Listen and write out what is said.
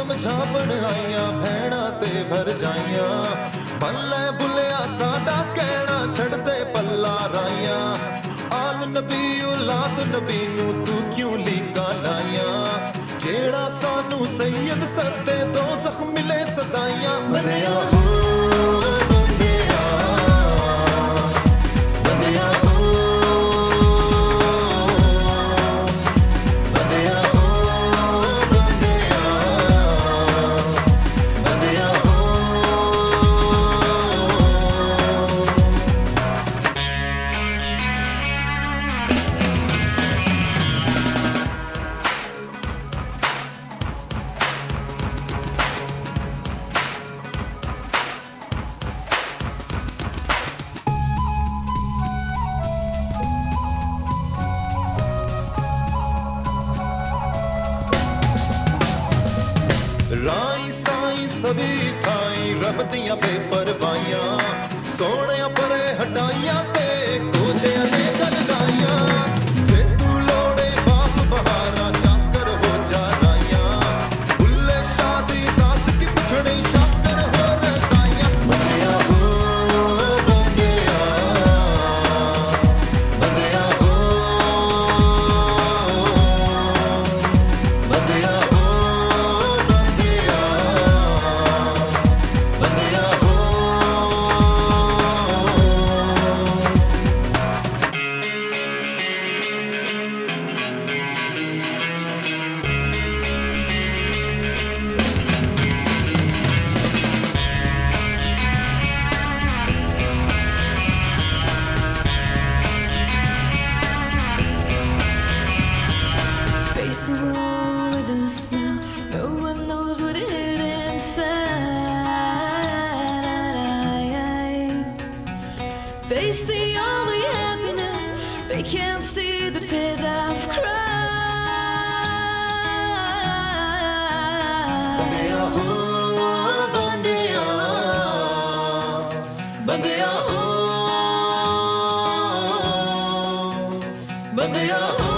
समझावण आईया भैणा ते भर जाइया मन लै बुलिया साडा कहना छड़ दे पल्ला राइया आल नबी औलाद नबी नू तू क्यों लीका लाइया जेड़ा सानू सैयद सदे दो जख्म मिले सजाइया बंदिया हो राई साई सभी थाई रब दियां बेपरवाहियां सोहणियां परे हटाइयां ते कोझे ने गल लाइयां जे तू लोड़े बाप बहारा चाकर हो जा राइयां बुल्ले शादी साथ की पिछड़ी शाकर हो रजाइयां बंदिया हो बंदिया बंदिया हो बंदिया Face the wall with a smile. No one knows what hid inside. They see all the happiness. They can't see the tears I've cried. बंदिया हो बंदिया बंदिया हो बंदिया हो